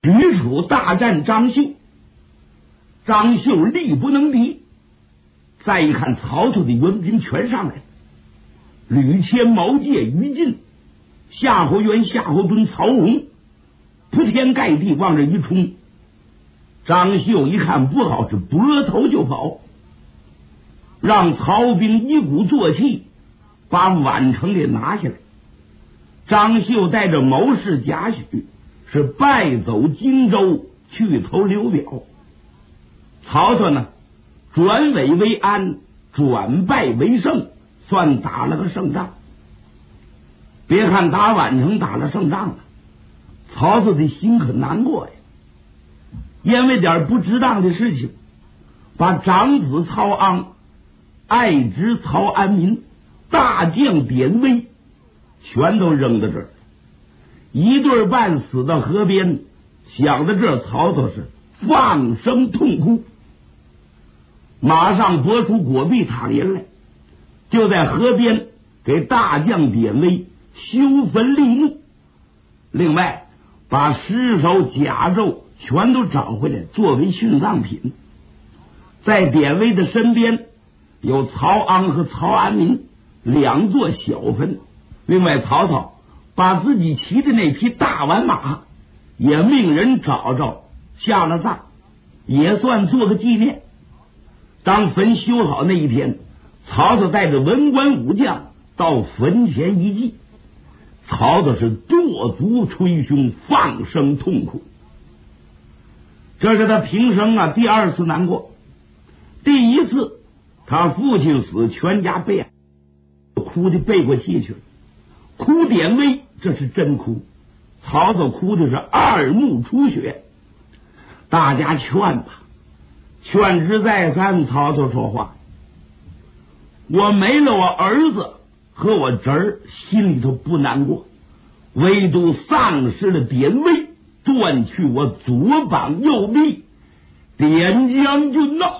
许褚大战张绣，张绣力不能敌。再一看曹操的援兵全上来了，吕谦、毛玠、于禁、夏侯渊、夏侯惇、曹洪铺天盖地往这一冲。张绣一看不好，是拨头就跑，让曹兵一鼓作气把宛城给拿下来。张绣带着谋士贾诩是败走荆州去投刘表。曹操呢，转危为安，转败为胜，算打了个胜仗。别看打宛城打了胜仗了，曹操的心可难过呀，因为点不值当的事情，把长子曹昂、爱侄曹安民、大将典韦全都扔到这儿，一对半死到河边。想到这儿，曹操是放声痛哭，马上拨出果币躺银来，就在河边给大将典韦修坟立墓。另外把尸首甲胄全都找回来作为殉葬品。在典韦的身边有曹昂和曹安民两座小坟。另外曹操把自己骑的那匹大宛马也命人找着下了葬，也算做个纪念。当坟修好那一天，曹操带着文官武将到坟前一祭，曹操是跺足捶胸，放声痛哭。这是他平生第二次难过。第一次他父亲死，全家悲哀，哭的背过气去了。哭典韦这是真哭，曹操哭的是二目出血。大家劝吧，劝之再三，曹操说话：我没了我儿子和我侄儿，心里头不难过，唯独丧失了典韦，断去我左膀右臂，典将军呐！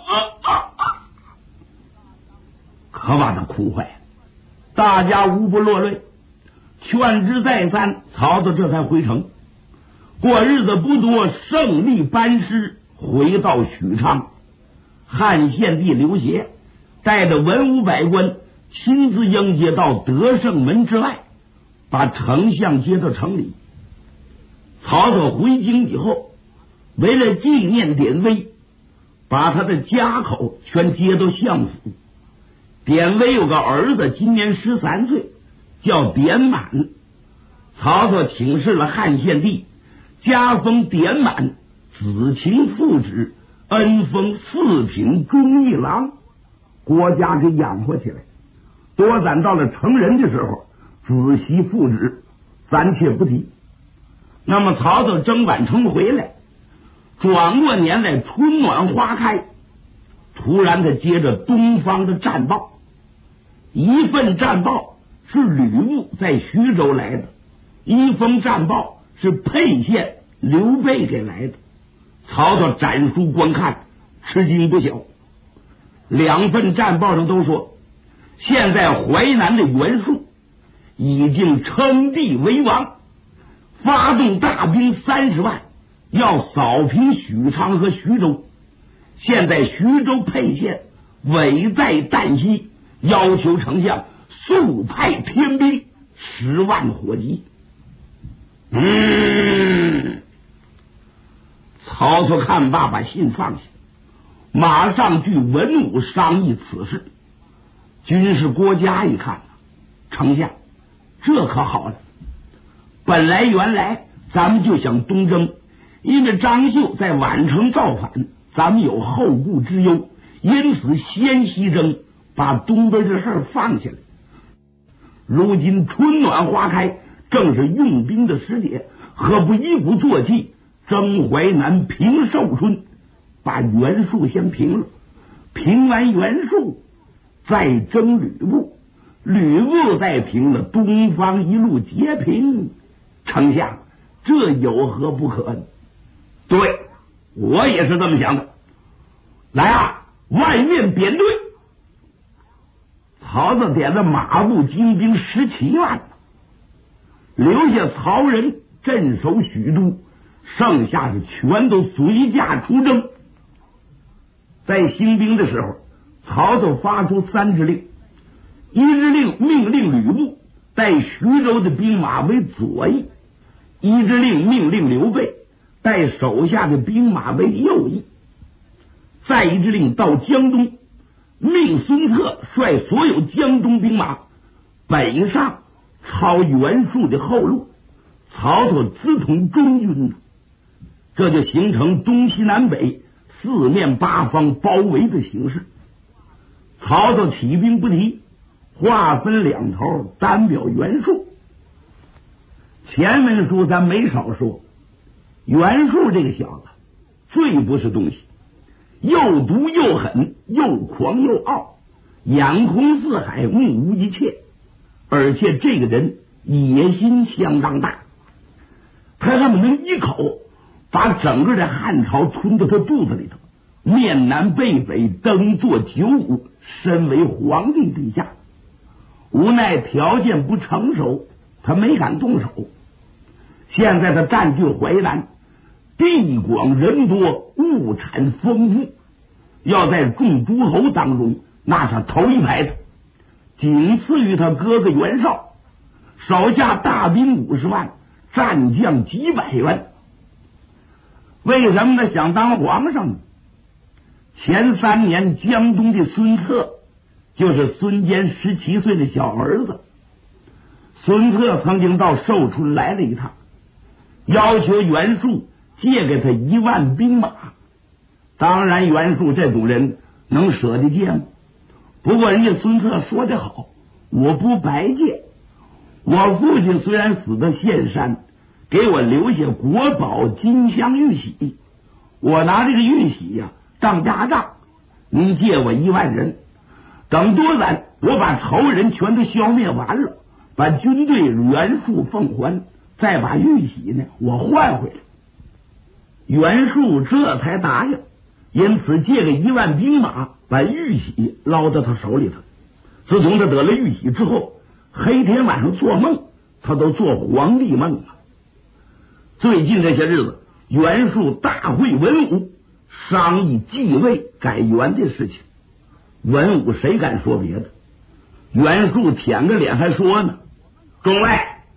可把他哭坏了，大家无不落泪。劝之再三，曹操这才回城。过日子不多，胜利班师回到许昌。汉献帝刘协带着文武百官亲自迎接到德胜门之外，把丞相接到城里。曹操回京以后，为了纪念典韦，把他的家口全接到相府。典韦有个儿子，今年13岁，叫典满。曹操请示了汉献帝，加封典满子卿副职，恩封4品忠义郎，国家给养活起来。多攒到了成人的时候，子袭副职，暂且不提。那么曹操征宛城回来，转过年来，春暖花开，突然他接着东方的战报。一份战报是吕布在徐州来的，一封战报是沛县刘备给来的。曹操展书观看，吃惊不小。两份战报上都说，现在淮南的袁术已经称帝为王，发动大兵30万，要扫平许昌和徐州。现在徐州沛县危在旦夕，要求丞相速派天兵10万火急。曹操看罢，把信放下，马上据文武商议此事。军事国家一看，丞相这可好了，原来咱们就想东征，因为张绣在宛城造反，咱们有后顾之忧，因此先西征，把东边这事儿放下来。如今春暖花开，正是用兵的时节，何不一鼓作气征淮南，平寿春，把袁术先平了，平完袁术再征吕布，吕布再平了，东方一路皆平。丞相，这有何不可呢？对，我也是这么想的。来啊，外面编队。曹操点了马步精兵17万，留下曹仁镇守许都， 剩下是全都随驾出征。在兴兵的时候，曹操发出3支令：一支令命令吕布带徐州的兵马为左翼，一支令命令刘备带手下的兵马为右翼，再一支令到江东，命孙策率所有江东兵马北上抄袁术的后路。曹操自统中军，这就形成东西南北4面8方包围的形势。曹操起兵不提，话分2头，单表袁术。前文书咱没少说，袁术这个小子最不是东西，又毒又狠，又狂又傲，眼空四海，目无一切，而且这个人野心相当大，他恨不能一口把整个的汉朝吞到他肚子里头，面南背北，登坐九五，身为皇帝陛下。无奈条件不成熟，他没敢动手。现在他占据淮南，地广人多，物产丰富，要在众诸侯当中那是头一排的，仅次于他哥哥袁绍，手下大兵50万，战将几百员。为什么他想当皇上呢？前3年江东的孙策就是孙坚17岁的小儿子。孙策曾经到寿春来了一趟，要求袁术借给他1万兵马。当然袁术这种人能舍得借吗？不过人家孙策说得好，我不白借，我父亲虽然死得县山，给我留下国宝金镶玉玺，我拿这个玉玺呀当家账，您借我1万人，等多晚我把仇人全都消灭完了，把军队袁术奉还，再把玉玺呢我换回来。袁术这才答应，因此借给1万兵马，把玉玺捞到他手里头。自从他得了玉玺之后，黑天晚上做梦他都做皇帝梦了。最近这些日子，袁术大会文武，商议继位改元的事情。文武谁敢说别的？袁术舔着脸还说呢：众位，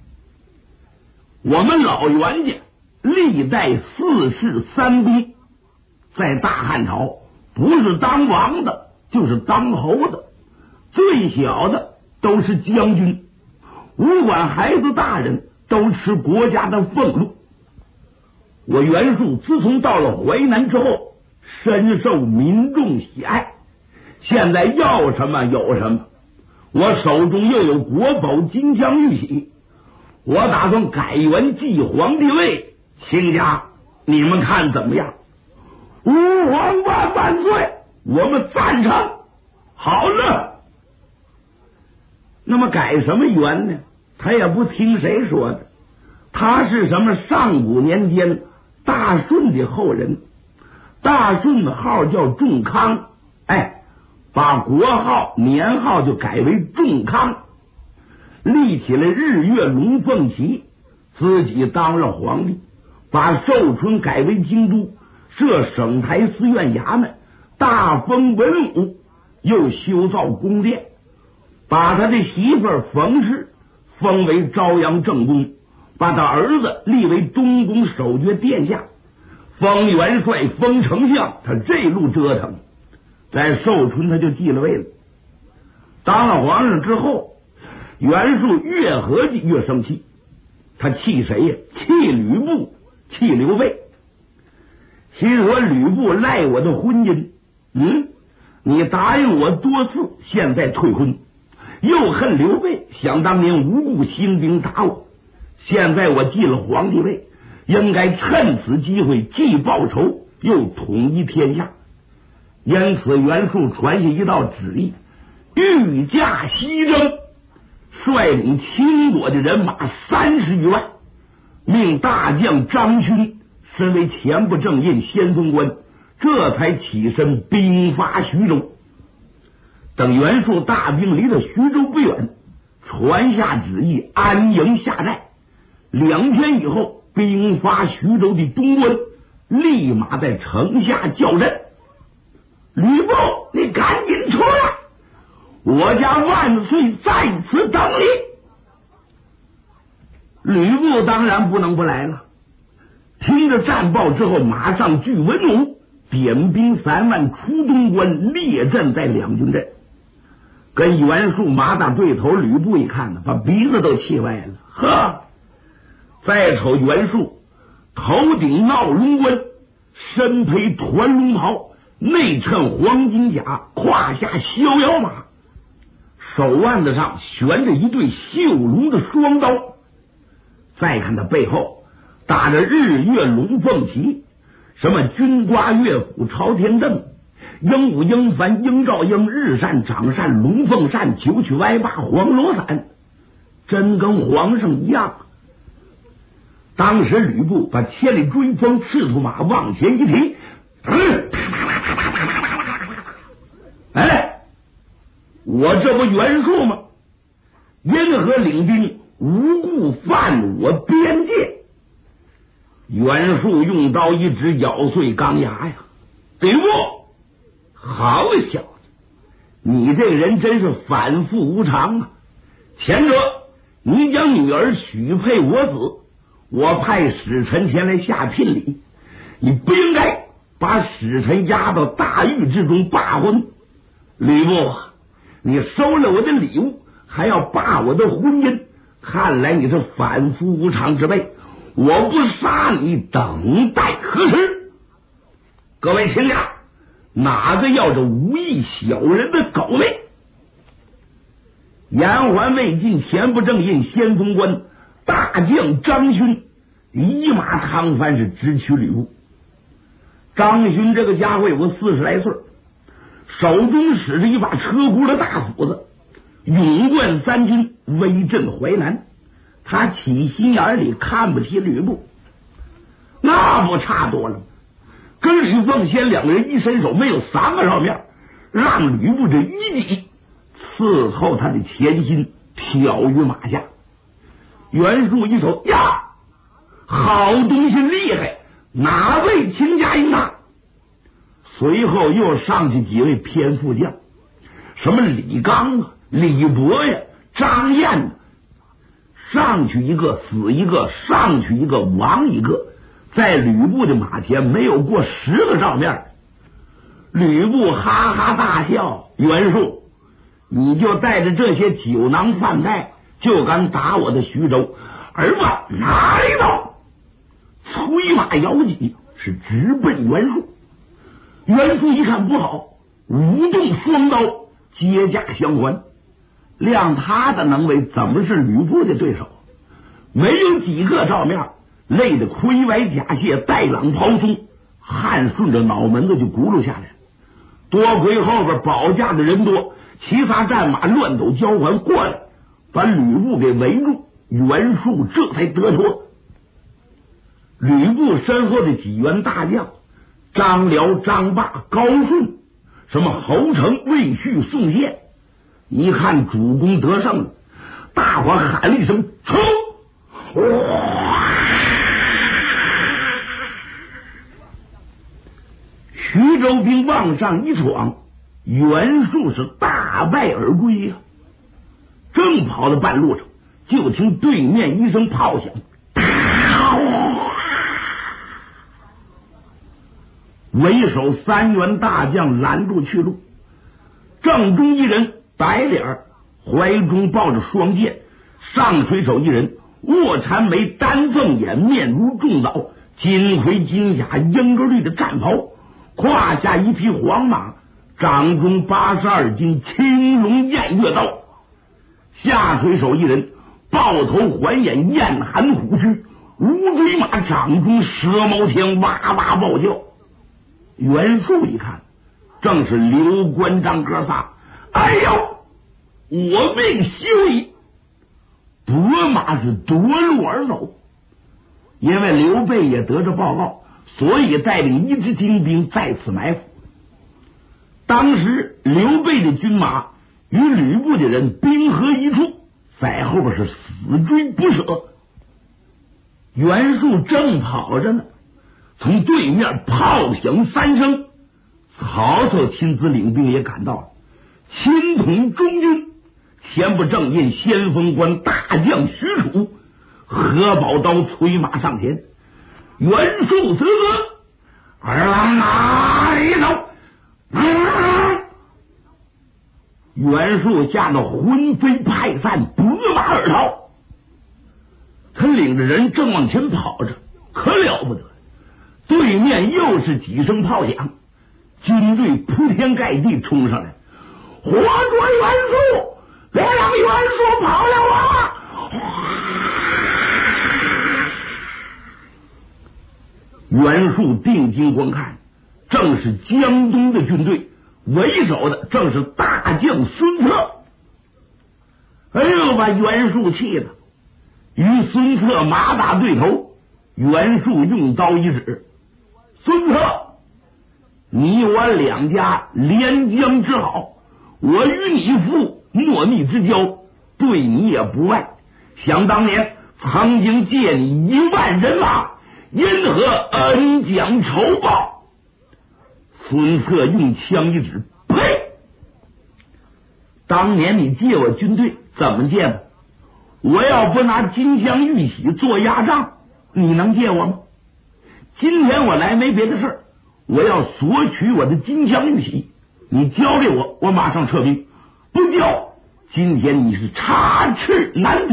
我们老袁家历代4世3公，在大汉朝不是当王的就是当侯的，最小的都是将军，无管孩子大人都吃国家的俸禄。我袁术自从到了淮南之后，深受民众喜爱，现在要什么有什么，我手中又有国宝金镶玉玺，我打算改元继皇帝位，卿家你们看怎么样？吾皇万万岁，我们赞成。好了，那么改什么元呢？他也不听谁说的，他是什么上古年间大舜的后人，大舜的号叫仲康，把国号年号就改为仲康，立起了日月龙凤旗，自己当了皇帝，把寿春改为京都，设省台寺院衙门，大封文武，又修造宫殿，把他的媳妇冯氏封为朝阳正宫，把他儿子立为东宫守决殿下，封元帅，封丞相。他这路折腾，在寿春他就继了位了。当了皇上之后，袁术越合计越生气，他气谁呀？气吕布，气刘备。心说吕布赖我的婚姻，你答应我多次，现在退婚。又恨刘备，想当年无故兴兵打我，现在我继了皇帝位，应该趁此机会既报仇又统一天下。因此袁术传下一道旨意，御驾西征，率领秦国的人马30余万，命大将张勋身为前部正印先锋官，这才起身兵发徐州。等袁术大兵离了徐州不远，传下旨意，安营下寨。2天以后， 兵发徐州的东quân立马在城下叫阵：吕布，你赶紧出来，我家万岁在此等你。吕布当然不能不来了，听着战报之后，马上据文武，点兵3万出东关，列阵在两军阵。跟袁术马打对头，吕布一看呢，把鼻子都气歪了。呵，再瞅袁术，头顶闹龙冠，身披团龙袍，内衬黄金甲，胯下逍遥马，手腕子上悬着一对绣龙的双刀。再看他背后打着日月龙凤旗，什么军瓜乐府朝天凳，鹦鹉鹰帆鹰照鹰，日扇掌扇龙凤扇，九曲歪把黄罗伞，真跟皇上一样。当时吕布把千里追风赤兔马往前一提，哎，我这不袁术吗？因何领兵无故犯我边界？袁术用刀一指，咬碎钢牙呀！吕布，好小子，你这个人真是反复无常啊！前者你将女儿许配我子，我派使臣前来下聘礼，你不应该把使臣押到大狱之中罢婚。吕布，你收了我的礼物，还要罢我的婚姻，看来你是反复无常之辈，我不杀你，等待何时？各位卿家，哪个要这无义小人的狗呢？延环未尽，前不正印先锋官，大将张勋一马趟翻，是直取吕布。张勋这个家伙有个40来岁，手中使着一把车轱的大斧子，勇冠3军，威震淮南。他起心眼里看不起吕布，那不差多了。跟吕奉先两个人一伸手，没有3个照面，让吕布这一计伺候他的前心挑于马下。袁术一手呀，好东西厉害，哪位卿家应纳？随后又上去几位偏副将，什么李刚啊、李博呀、张燕，上去一个死一个，上去一个亡一个，在吕布的马前没有过10个照面。吕布哈哈大笑：袁术，你就带着这些酒囊饭袋就敢打我的徐州，而往哪里走？催马摇戟，是直奔袁术。袁术一看不好，舞动双刀，接驾相还。量他的能为，怎么是吕布的对手？没有几个照面，累得盔帼甲械带朗袍松，汗顺着脑门子就轱辘下来。多亏后边保驾的人多，其他战马乱斗交还过来，把吕布给围住，袁术这才得脱。吕布身后的几员大将，张辽、张霸、高顺，什么侯成、魏续、宋宪，一看主公得胜了，大伙喊了一声冲！徐州兵往上一闯，袁术是大败而归呀。正跑到半路上，就听对面一声炮响，为首3员大将拦住去路。正中一人白脸，怀中抱着双剑，上水手一人卧蚕眉，丹凤眼，面如重枣，金盔金甲，英格绿的战袍，胯下一匹黄马，掌中82斤青龙偃月刀。下水手一人抱头环眼，燕寒虎须，乌骓马掌中蛇矛枪，哇哇暴叫。袁术一看，正是刘关张哥仨。哎呦，我命休矣！拨马是夺路而走。因为刘备也得着报告，所以带领一支精兵在此埋伏。当时刘备的军马与吕布的人兵合一处，在后边是死追不舍。 袁术正跑着呢，从对面炮响3声，曹操亲自领兵也赶到了，亲统中军，前不正印先锋官大将许褚，何宝刀催马上前。袁术啧啧，二郎哪里走？袁术吓得魂飞魄散，拨马而逃。他领着人正往前跑着，可了不得，对面又是几声炮响，军队铺天盖地冲上来，活捉袁术，别让袁术跑了啊！袁术定睛观看，正是江东的军队，为首的正是大将孙策。哎呦，把袁术气的，与孙策马打对头。袁术用刀一指：孙策，你我两家连江之好，我与你父莫逆之交，对你也不外。想当年曾经借你1万人马，因何恩将仇报？孙策用枪一指：呸！当年你借我军队怎么借的？我要不拿金枪玉玺做压账，你能借我吗？今天我来没别的事，我要索取我的金枪玉玺，你交给我，我马上撤兵；不交，今天你是插翅难飞。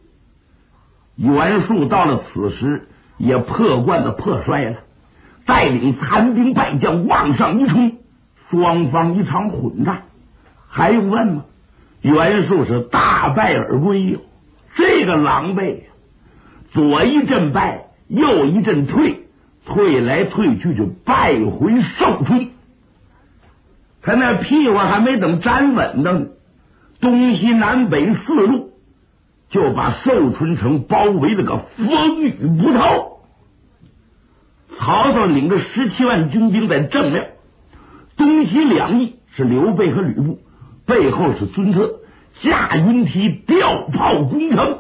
袁术到了此时也破罐子破摔了，带领残兵败将往上一冲，双方一场混战。还用问吗？袁术是大败而归哟，这个狼狈，左一阵败，右一阵退，退来退去就败回寿春。他那屁股还没等站稳呢，东西南北4路就把寿春城包围了个风雨不透。曹操领着17万军兵在正面，东西两翼是刘备和吕布，背后是孙策，架云梯吊炮攻城。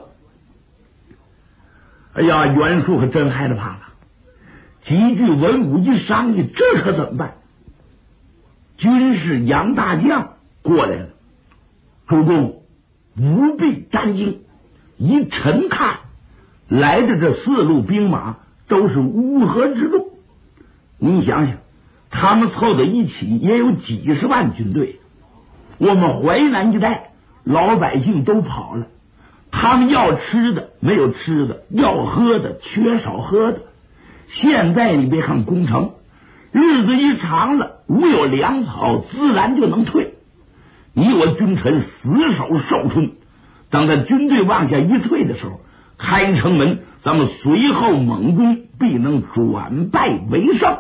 哎呀，袁术可真害了怕了，几句文武一商议，这可怎么办？军士杨大将过来了，主公无必担惊，依臣看，来的这4路兵马都是乌合之众。你想想，他们凑在一起也有几十万军队，我们淮南一带老百姓都跑了，他们要吃的没有吃的，要喝的缺少喝的。现在你别看攻城，日子一长了，无有粮草，自然就能退。你我君臣死守寿春，等他军队往下一退的时候，开城门，咱们随后猛攻，必能转败为胜。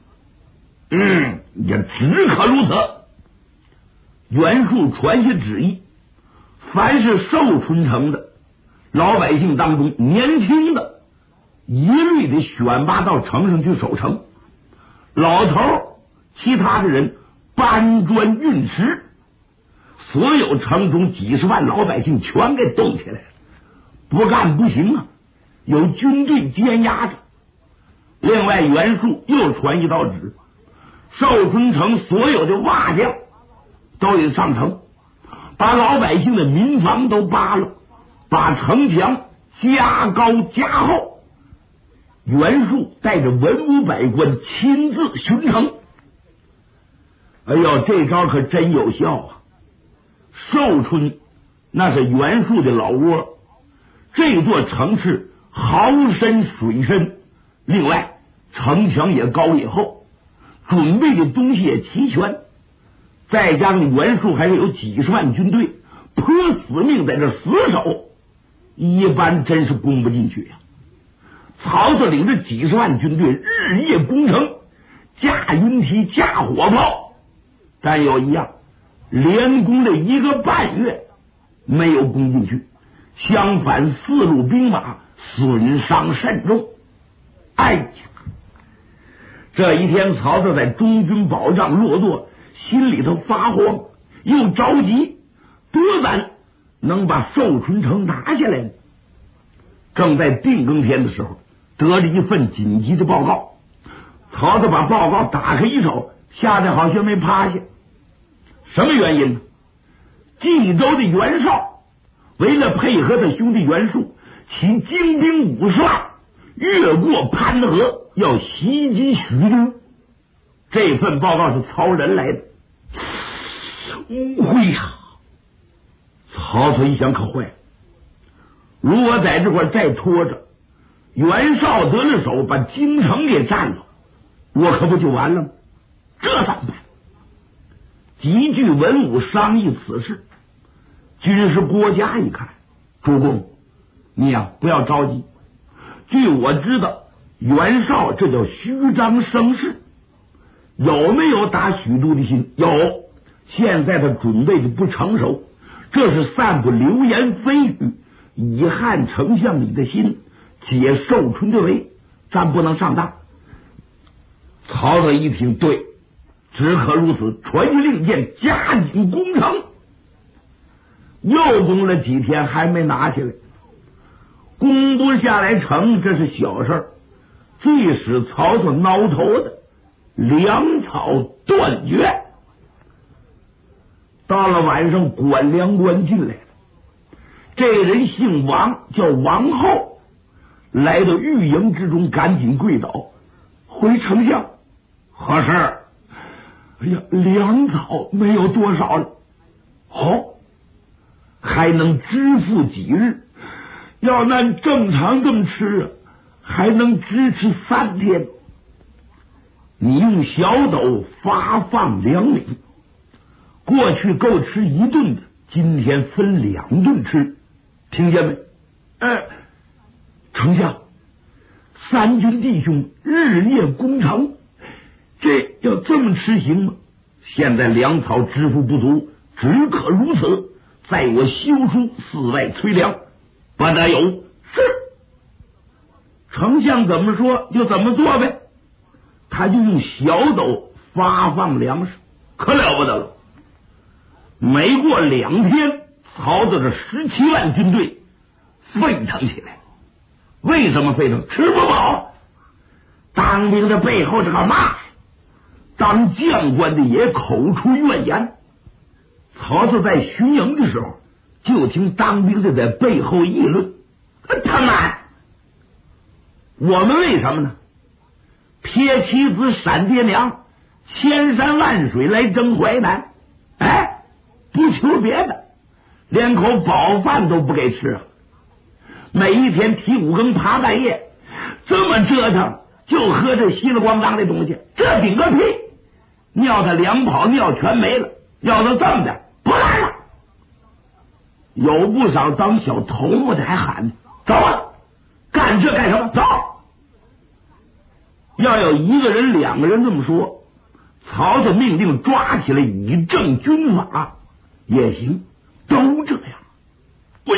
也只可如此。袁术传下旨意，凡是寿春城的老百姓当中，年轻的一律得选拔到城上去守城，老头其他的人搬砖运石，所有城中几十万老百姓全给动起来了，不干不行啊，有军队监压着。另外袁术又传一道旨，寿春城所有的瓦匠都得上城，把老百姓的民房都扒了，把城墙加高加厚。袁术带着文武百官亲自巡城。哎呦，这招可真有效啊！寿春那是袁术的老窝，这座城市壕深水深，另外城墙也高也厚，准备的东西也齐全，再加上袁术还是有几十万军队，颇死命在这死守，一般真是攻不进去呀。曹操领着几十万军队日夜攻城，架云梯架火炮，但有一样，连攻了1个半月没有攻进去，相反4路兵马损伤甚重。哎呀，这一天曹操在中军保障落座，心里头发慌又着急，多晚能把寿春城拿下来呢？正在定更天的时候， 得了一份紧急的报告。曹操把报告打开一瞅，吓得好像没趴下。什么原因呢？冀州的袁绍为了配合他兄弟袁术，其精兵500万越过潘河，要袭击许都。这份报告是曹仁来的。哎呀，曹操一想可坏了，如果在这块再拖着，袁绍得了手，把京城给占了，我可不就完了吗？这怎么办？集聚文武商议此事。军师郭嘉一看，主公，你呀不要着急。据我知道，袁绍这叫虚张声势，有没有打许都的心？有，现在他准备的不成熟，这是散布流言蜚语，以汉丞相你的心，解寿春的围，咱不能上当。曹操一听，对，只可如此，传令箭，加紧攻城。又攻了几天，还没拿下来。攻不下来城，这是小事儿，最使曹操挠头的，粮草断绝。到了晚上，管粮官进来了，这人姓王，叫王后，来到御营之中，赶紧跪倒，回丞相，何事？哎呀，粮草没有多少了。好，还能支付几日？要按正常这么吃，还能支持3天。你用小斗发放2米，过去够吃1顿的，今天分2顿吃，听见没？丞相，三军弟兄日夜攻城，这要这么吃行吗？现在粮草支付不足，只可如此。在我修书4外催粮，不得有。是，丞相怎么说就怎么做呗。他就用小斗发放粮食，可了不得了。没过2天，曹操这17万军队沸腾起来。为什么沸腾？吃不饱。当兵的背后这个骂，当将官的也口出怨言。曹操在巡营的时候，就听当兵的在背后议论：他妈，我们为什么呢？撇妻子闪爹娘，千山万水来征淮南，不求别的，连口饱饭都不给吃。每一天提5更爬半夜，这么折腾，就喝这稀里咣当的东西，这顶个屁！尿他2泡尿全没了。要是这么的，不来了。有不少当小头目的还喊：走啊，干这干什么？走！要有1个人、2个人这么说，曹操命令抓起来以正军法也行，都这样。喂，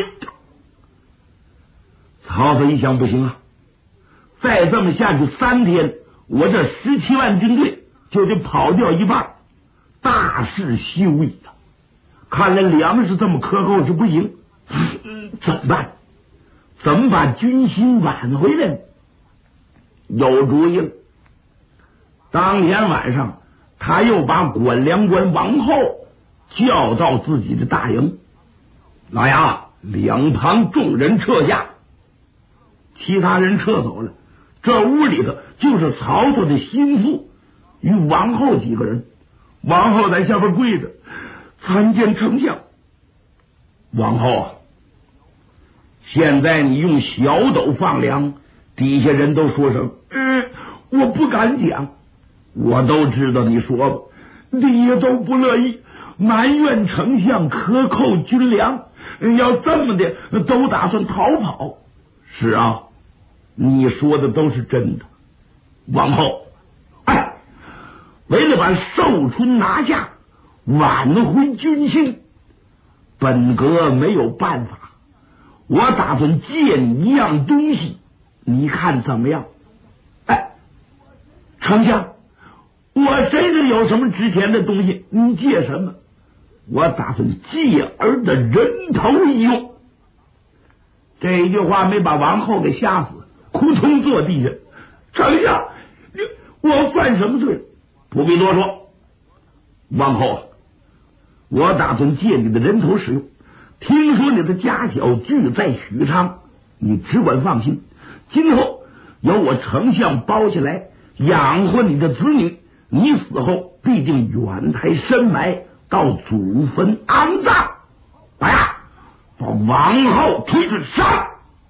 曹操一想不行啊，再这么下去3天，我这17万军队就得跑掉一半，大势休矣啊！看来粮食这么克扣是不行，怎么办？怎么把军心挽回来呢？有主意了。当天晚上，他又把管粮官王后叫到自己的大营。老杨，两旁众人撤下，其他人撤走了。这屋里头就是曹操的心腹与王后几个人。王后在下边跪着，参见丞相。王后，现在你用小斗放粮，底下人都说声我不敢讲。我都知道你说吧，你也都不乐意，埋怨丞相克扣军粮，要这么的都打算逃跑。是啊，你说的都是真的。王后，为了把寿春拿下，挽回军心，本阁没有办法，我打算借你一样东西，你看怎么样？丞相，我身上有什么值钱的东西？你借什么？我打算借儿的人头一用。这一句话没把王后给吓死。 扑通坐地下。丞相，我犯什么罪？不必多说。王后，我打算借你的人头使用。听说你的家小聚在许昌，你只管放心，今后由我丞相包下来养活你的子女。你死后必定远台深埋，到祖坟安葬。来呀，把王后推至山。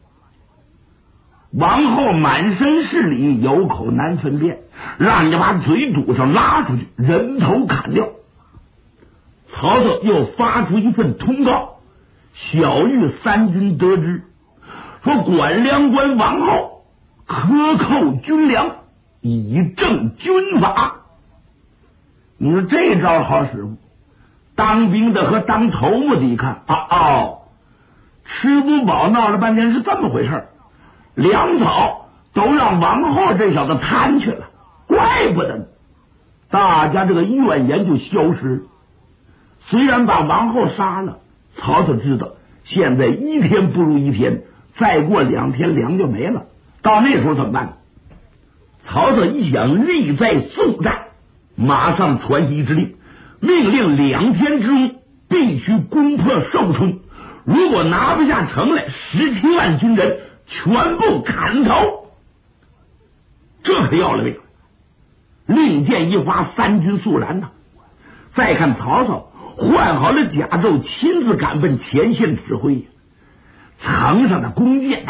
王后满身是理，有口难分辨，让人家把嘴堵上，拉出去，人头砍掉。曹操又发出一份通告，小玉三军得知，说管粮官王后克扣军粮，以正军法。你说这招好使不？当兵的和当头目的一看吃不饱，闹了半天是这么回事，粮草都让王后这小子贪去了，怪不得呢。大家这个怨言就消失。虽然把王后杀了，曹操知道现在一天不如一天，再过2天粮就没了，到那时候怎么办？曹操一想力在速战，马上传檄之令，命令2天之中必须攻破寿春，如果拿不下城来，17万军人全部砍头。这可要了命！令箭一发，三军肃然呐。再看曹操换好了甲胄，亲自赶奔前线指挥，城上的弓箭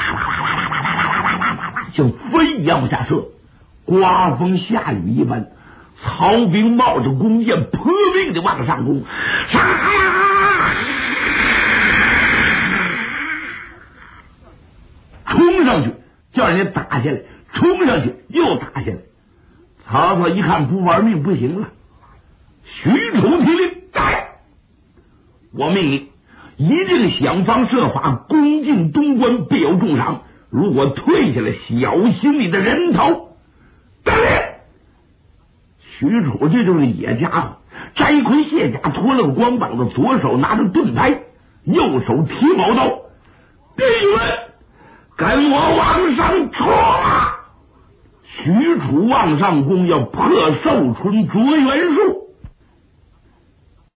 像飞一样往下射，刮风下雨一般，曹兵冒着弓箭扑命的往上攻，杀呀！冲上去叫人家打下来，冲上去又打下来。曹操一看不玩命不行了，许褚提令，我命你一定想方设法攻进东关，必有重赏，如果退下来，小心你的人头。得令。许褚这就是野家伙，摘盔卸甲，脱了个光膀子，左手拿着盾牌，右手提矛刀。弟兄们，跟我往上冲啊！许褚往上攻，要破寿春卓元术。